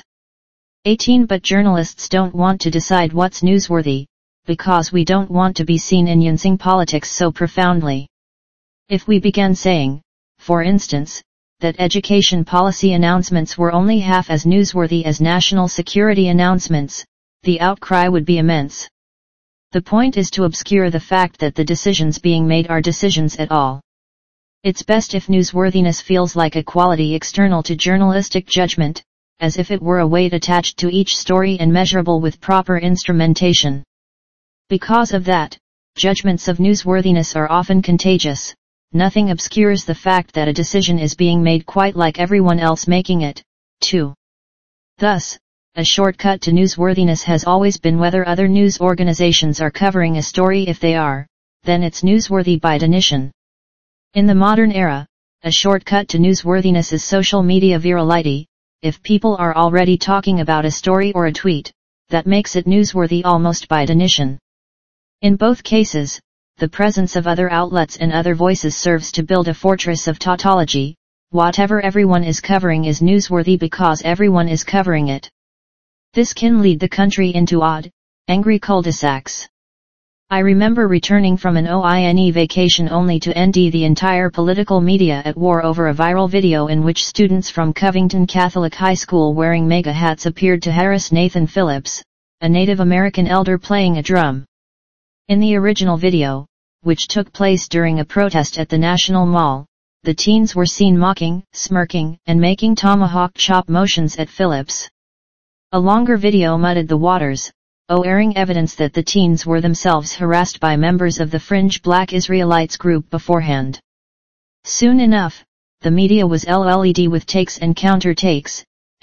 18. But journalists don't want to decide what's newsworthy, because we don't want to be seen in using politics so profoundly. If we began saying, for instance, that education policy announcements were only half as newsworthy as national security announcements, the outcry would be immense. The point is to obscure the fact that the decisions being made are decisions at all. It's best if newsworthiness feels like a quality external to journalistic judgment, as if it were a weight attached to each story and measurable with proper instrumentation. Because of that, judgments of newsworthiness are often contagious. Nothing obscures the fact that a decision is being made quite like everyone else making it, too. Thus, a shortcut to newsworthiness has always been whether other news organizations are covering a story. If they are, then it's newsworthy by definition. In the modern era, a shortcut to newsworthiness is social media virality. If people are already talking about a story or a tweet, that makes it newsworthy almost by definition. In both cases, the presence of other outlets and other voices serves to build a fortress of tautology. Whatever everyone is covering is newsworthy because everyone is covering it. This can lead the country into odd, angry cul-de-sacs. I remember returning from an OINE vacation only to end the entire political media at war over a viral video in which students from Covington Catholic High School wearing MAGA hats appeared to harass Nathan Phillips, a Native American elder playing a drum. In the original video, which took place during a protest at the National Mall, the teens were seen mocking, smirking, and making tomahawk chop motions at Phillips. A longer video muddied the waters, airing evidence that the teens were themselves harassed by members of the fringe Black Israelites group beforehand. Soon enough, the media was LED with takes and counter-takes,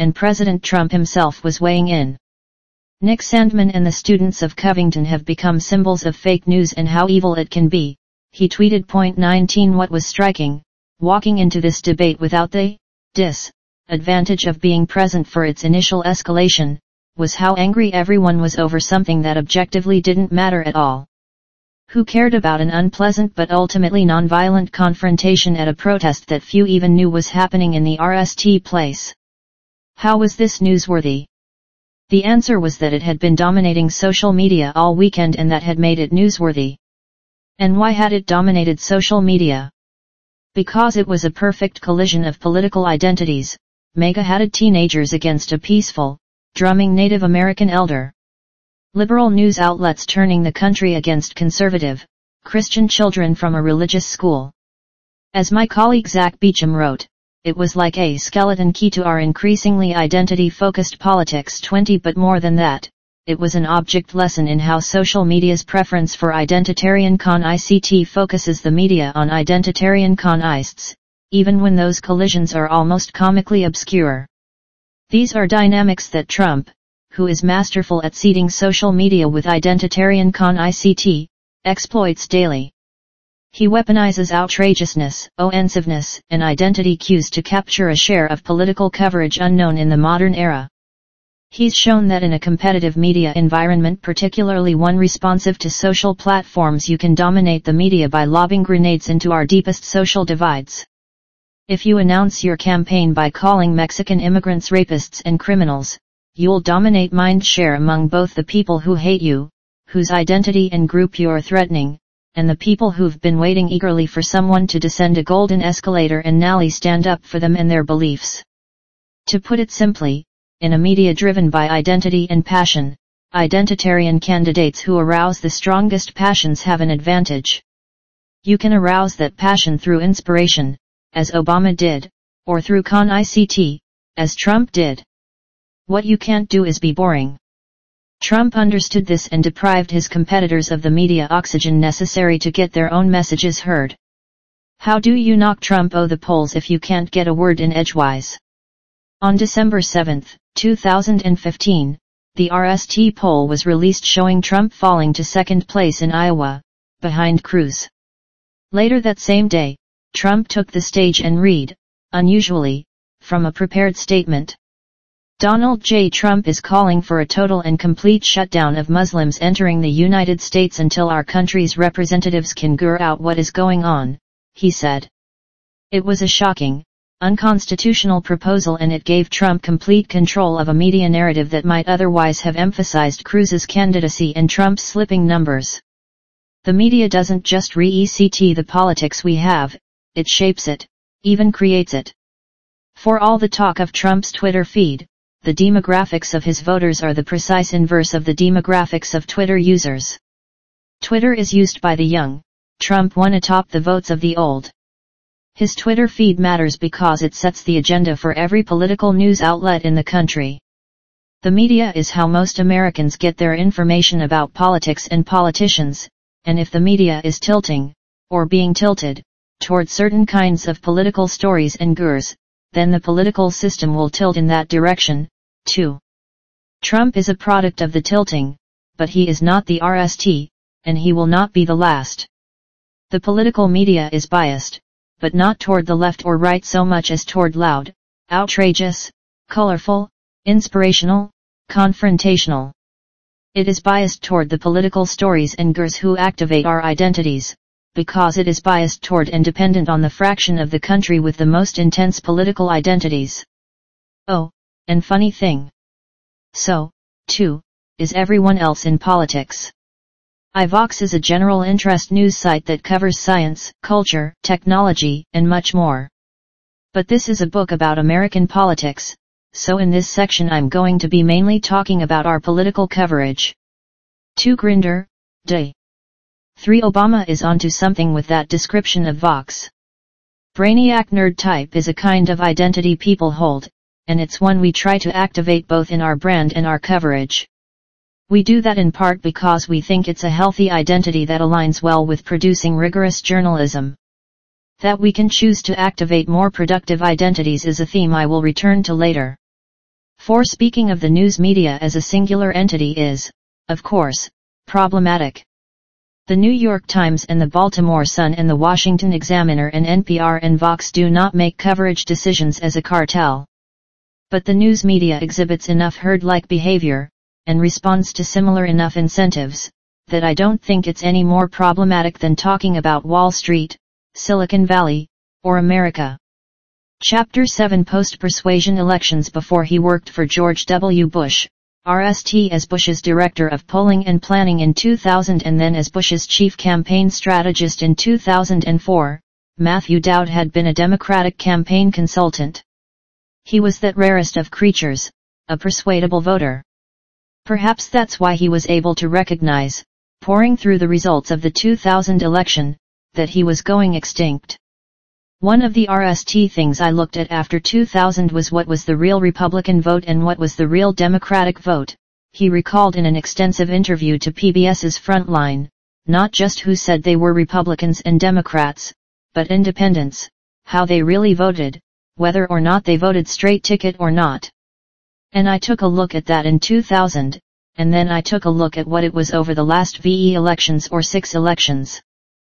and President Trump himself was weighing in. Nick Sandmann and the students of Covington have become symbols of fake news and how evil it can be, he tweeted. 19 What was striking, walking into this debate without the disadvantage of being present for its initial escalation, was how angry everyone was over something that objectively didn't matter at all. Who cared about an unpleasant but ultimately nonviolent confrontation at a protest that few even knew was happening in the RST place? How was this newsworthy? The answer was that it had been dominating social media all weekend and that had made it newsworthy. And why had it dominated social media? Because it was a perfect collision of political identities, MAGA-hatted teenagers against a peaceful, drumming Native American elder. Liberal news outlets turning the country against conservative, Christian children from a religious school. As my colleague Zach Beecham wrote, it was like a skeleton key to our increasingly identity-focused politics 20, but more than that, it was an object lesson in how social media's preference for identitarian con-ICT focuses the media on identitarian con-ists, even when those collisions are almost comically obscure. These are dynamics that Trump, who is masterful at seeding social media with identitarian con-ICT, exploits daily. He weaponizes outrageousness, offensiveness, and identity cues to capture a share of political coverage unknown in the modern era. He's shown that in a competitive media environment, particularly one responsive to social platforms, you can dominate the media by lobbing grenades into our deepest social divides. If you announce your campaign by calling Mexican immigrants rapists and criminals, you'll dominate mind share among both the people who hate you, whose identity and group you're threatening, and the people who've been waiting eagerly for someone to descend a golden escalator and now stand up for them and their beliefs. To put it simply, in a media driven by identity and passion, identitarian candidates who arouse the strongest passions have an advantage. You can arouse that passion through inspiration, as Obama did, or through con-ICT, as Trump did. What you can't do is be boring. Trump understood this and deprived his competitors of the media oxygen necessary to get their own messages heard. How do you knock Trump off the polls if you can't get a word in edgewise? On December 7, 2015, the RST poll was released showing Trump falling to second place in Iowa, behind Cruz. Later that same day, Trump took the stage and read, unusually, from a prepared statement. Donald J. Trump is calling for a total and complete shutdown of Muslims entering the United States until our country's representatives can figure out what is going on, he said. It was a shocking, unconstitutional proposal, and it gave Trump complete control of a media narrative that might otherwise have emphasized Cruz's candidacy and Trump's slipping numbers. The media doesn't just re-ECT the politics we have, it shapes it, even creates it. For all the talk of Trump's Twitter feed, the demographics of his voters are the precise inverse of the demographics of Twitter users. Twitter is used by the young. Trump won atop the votes of the old. His Twitter feed matters because it sets the agenda for every political news outlet in the country. The media is how most Americans get their information about politics and politicians, and if the media is tilting, or being tilted, toward certain kinds of political stories and gurus, then the political system will tilt in that direction, too. Trump is a product of the tilting, but he is not the RST, and he will not be the last. The political media is biased, but not toward the left or right so much as toward loud, outrageous, colorful, inspirational, confrontational. It is biased toward the political stories and gurus who activate our identities, because it is biased toward and dependent on the fraction of the country with the most intense political identities. Oh, and funny thing. So, too, is everyone else in politics. iVox is a general interest news site that covers science, culture, technology, and much more. But this is a book about American politics, so in this section I'm going to be mainly talking about our political coverage. 2 Grinder, Day. 3 Obama is onto something with that description of Vox. Brainiac nerd type is a kind of identity people hold, and it's one we try to activate both in our brand and our coverage. We do that in part because we think it's a healthy identity that aligns well with producing rigorous journalism. That we can choose to activate more productive identities is a theme I will return to later. For speaking of the news media as a singular entity is, of course, problematic. The New York Times and the Baltimore Sun and the Washington Examiner and NPR and Vox do not make coverage decisions as a cartel. But the news media exhibits enough herd-like behavior, and responds to similar enough incentives, that I don't think it's any more problematic than talking about Wall Street, Silicon Valley, or America. Chapter 7 Post-Persuasion Elections. Before he worked for George W. Bush, RST as Bush's Director of Polling and Planning in 2000 and then as Bush's Chief Campaign Strategist in 2004, Matthew Dowd had been a Democratic campaign consultant. He was that rarest of creatures, a persuadable voter. Perhaps that's why he was able to recognize, pouring through the results of the 2000 election, that he was going extinct. One of the RST things I looked at after 2000 was what was the real Republican vote and what was the real Democratic vote, he recalled in an extensive interview to PBS's Frontline, not just who said they were Republicans and Democrats, but independents, how they really voted, whether or not they voted straight ticket or not. And I took a look at that in 2000, and then I took a look at what it was over the last VE elections or 6 elections.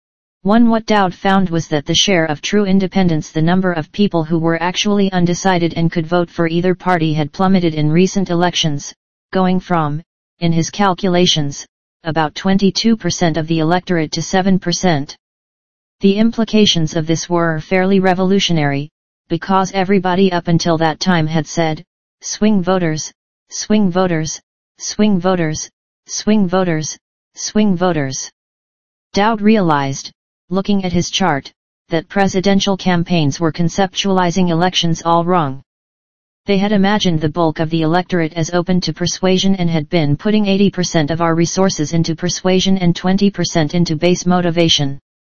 What Dowd found was that the share of true independents, the number of people who were actually undecided and could vote for either party, had plummeted in recent elections, going from, in his calculations, about 22% of the electorate to 7%. The implications of this were fairly revolutionary, because everybody up until that time had said, swing voters, swing voters, swing voters, swing voters, swing voters. Dowd realized, looking at his chart, that presidential campaigns were conceptualizing elections all wrong. They had imagined the bulk of the electorate as open to persuasion and had been putting 80% of our resources into persuasion and 20% into base motivation.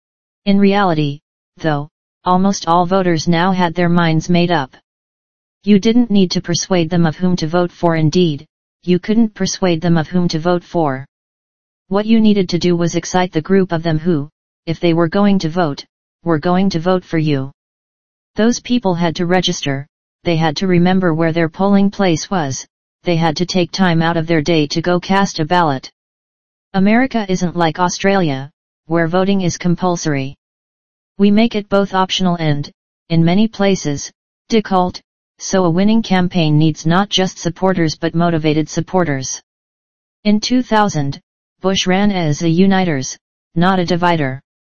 In reality, though, almost all voters now had their minds made up. You didn't need to persuade them of whom to vote for. Indeed, you couldn't persuade them of whom to vote for. What you needed to do was excite the group of them who, if they were going to vote, were going to vote for you. Those people had to register, they had to remember where their polling place was, they had to take time out of their day to go cast a ballot. America isn't like Australia, where voting is compulsory. We make it both optional and, in many places, default, so a winning campaign needs not just supporters but motivated supporters. In 2000, Bush ran as a uniters, not a divider.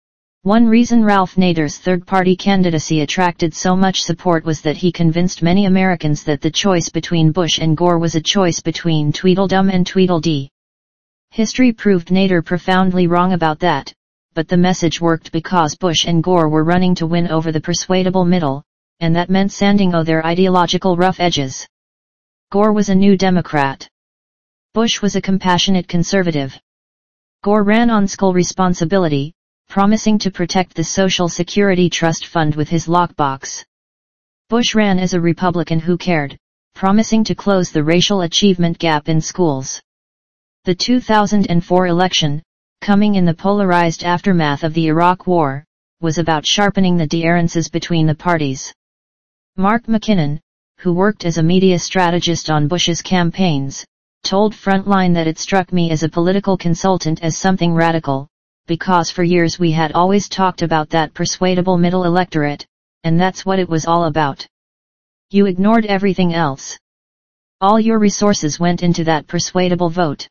One reason Ralph Nader's third-party candidacy attracted so much support was that he convinced many Americans that the choice between Bush and Gore was a choice between Tweedledum and Tweedledee. History proved Nader profoundly wrong about that, but the message worked because Bush and Gore were running to win over the persuadable middle, and that meant sanding their ideological rough edges. Gore was a new Democrat. Bush was a compassionate conservative. Gore ran on school responsibility, promising to protect the Social Security Trust Fund with his lockbox. Bush ran as a Republican who cared, promising to close the racial achievement gap in schools. The 2004 election, coming in the polarized aftermath of the Iraq War, was about sharpening the differences between the parties. Mark McKinnon, who worked as a media strategist on Bush's campaigns, told Frontline that it struck me as a political consultant as something radical, because for years we had always talked about that persuadable middle electorate, and that's what it was all about. You ignored everything else. All your resources went into that persuadable vote.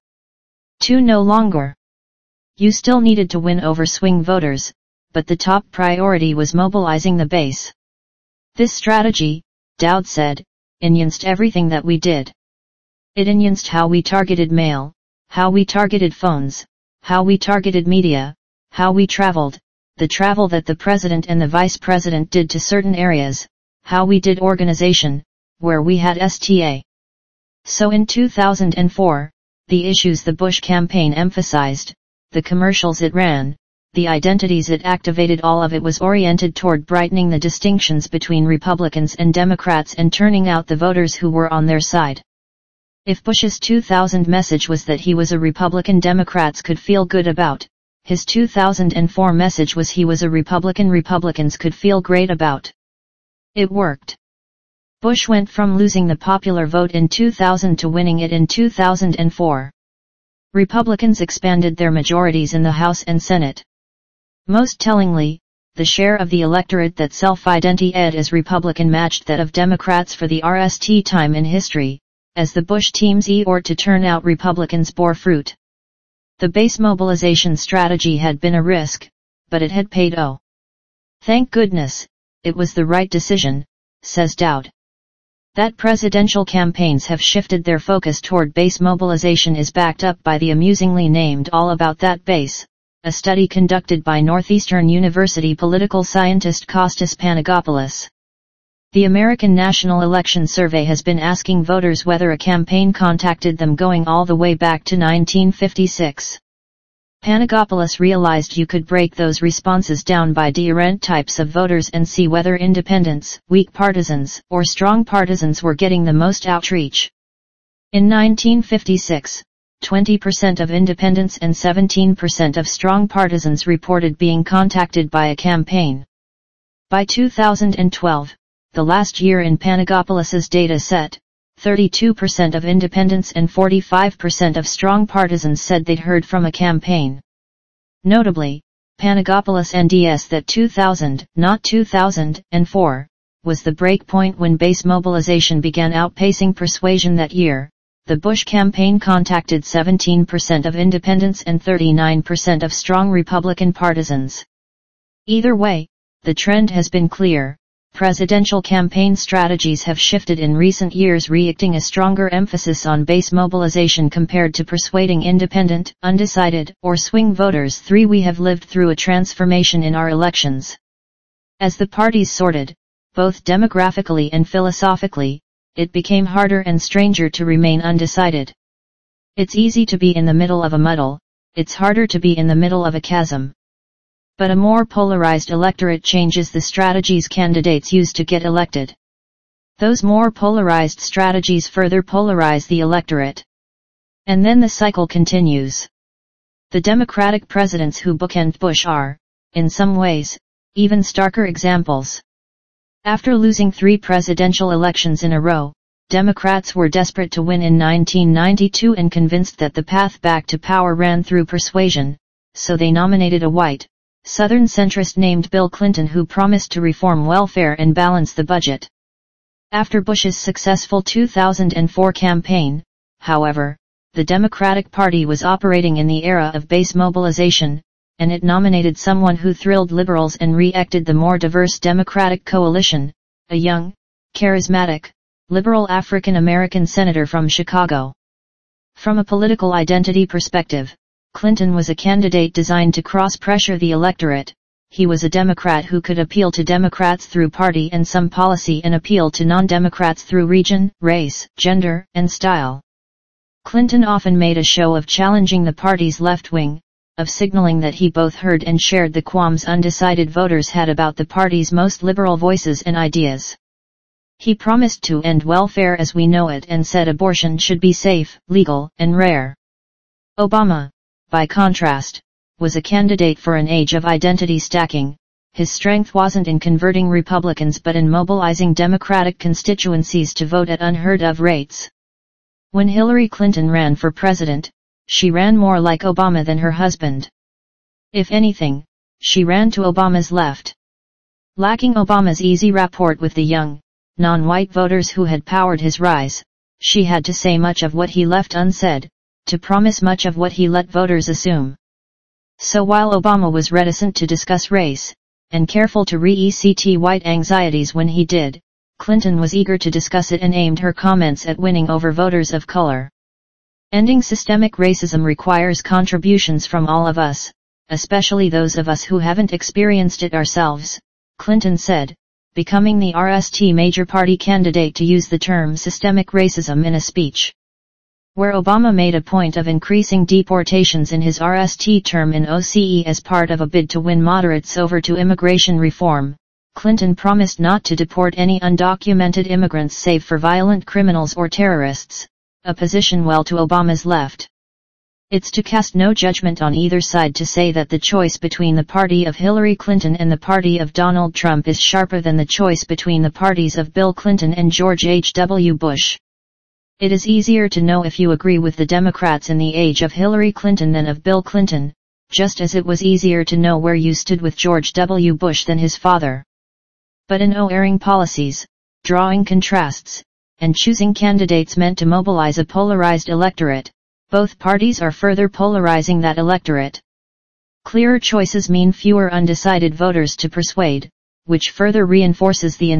No longer. You still needed to win over swing voters, but the top priority was mobilizing the base. This strategy, Dowd said, influenced everything that we did. It influenced how we targeted mail, how we targeted phones, how we targeted media, how we traveled, the travel that the president and the vice president did to certain areas, how we did organization, where we had STA. So in 2004, the issues the Bush campaign emphasized, the commercials it ran, the identities it activated, all of it was oriented toward brightening the distinctions between Republicans and Democrats and turning out the voters who were on their side. If Bush's 2000 message was that he was a Republican Democrats could feel good about, his 2004 message was he was a Republican Republicans could feel great about. It worked. Bush went from losing the popular vote in 2000 to winning it in 2004. Republicans expanded their majorities in the House and Senate. Most tellingly, the share of the electorate that self-identified as Republican matched that of Democrats for the first time in history, as the Bush team's effort to turn out Republicans bore fruit. The base mobilization strategy had been a risk, but it had paid off. Thank goodness, it was the right decision, says Dowd. That presidential campaigns have shifted their focus toward base mobilization is backed up by the amusingly named All About That Base, a study conducted by Northeastern University political scientist Kostas Panagopoulos. The American National Election Survey has been asking voters whether a campaign contacted them going all the way back to 1956. Panagopoulos realized you could break those responses down by different types of voters and see whether independents, weak partisans, or strong partisans were getting the most outreach. In 1956, 20% of independents and 17% of strong partisans reported being contacted by a campaign. By 2012, the last year in Panagopoulos's data set, 32% of independents and 45% of strong partisans said they'd heard from a campaign. Notably, Panagopoulos NDS that 2000, not 2004, was the break point when base mobilization began outpacing persuasion that year. The Bush campaign contacted 17% of independents and 39% of strong Republican partisans. Either way, the trend has been clear. Presidential campaign strategies have shifted in recent years, reacting a stronger emphasis on base mobilization compared to persuading independent, undecided, or swing voters. 3. We have lived through a transformation in our elections. As the parties sorted, both demographically and philosophically, it became harder and stranger to remain undecided. It's easy to be in the middle of a muddle, it's harder to be in the middle of a chasm. But a more polarized electorate changes the strategies candidates use to get elected. Those more polarized strategies further polarize the electorate. And then the cycle continues. The Democratic presidents who bookend Bush are, in some ways, even starker examples. After losing 3 presidential elections in a row, Democrats were desperate to win in 1992 and convinced that the path back to power ran through persuasion, so they nominated a white, Southern centrist named Bill Clinton who promised to reform welfare and balance the budget. After Bush's successful 2004 campaign, however, the Democratic Party was operating in the era of base mobilization, and it nominated someone who thrilled liberals and re-elected the more diverse Democratic coalition, a young, charismatic, liberal African-American senator from Chicago. From a political identity perspective, Clinton was a candidate designed to cross-pressure the electorate. He was a Democrat who could appeal to Democrats through party and some policy and appeal to non-Democrats through region, race, gender, and style. Clinton often made a show of challenging the party's left wing, of signaling that he both heard and shared the qualms undecided voters had about the party's most liberal voices and ideas. He promised to end welfare as we know it and said abortion should be safe, legal, and rare. Obama, by contrast, was a candidate for an age of identity stacking. His strength wasn't in converting Republicans but in mobilizing Democratic constituencies to vote at unheard-of rates. When Hillary Clinton ran for president, she ran more like Obama than her husband. If anything, she ran to Obama's left. Lacking Obama's easy rapport with the young, non-white voters who had powered his rise, she had to say much of what he left unsaid, to promise much of what he let voters assume. So while Obama was reticent to discuss race, and careful to re-ECT white anxieties when he did, Clinton was eager to discuss it and aimed her comments at winning over voters of color. Ending systemic racism requires contributions from all of us, especially those of us who haven't experienced it ourselves, Clinton said, becoming the RST major party candidate to use the term systemic racism in a speech. Where Obama made a point of increasing deportations in his RST term in OCE as part of a bid to win moderates over to immigration reform, Clinton promised not to deport any undocumented immigrants save for violent criminals or terrorists, a position well to Obama's left. It's to cast no judgment on either side to say that the choice between the party of Hillary Clinton and the party of Donald Trump is sharper than the choice between the parties of Bill Clinton and George H.W. Bush. It is easier to know if you agree with the Democrats in the age of Hillary Clinton than of Bill Clinton, just as it was easier to know where you stood with George W. Bush than his father. But in airing policies, drawing contrasts, and choosing candidates meant to mobilize a polarized electorate, both parties are further polarizing that electorate. Clearer choices mean fewer undecided voters to persuade, which further reinforces the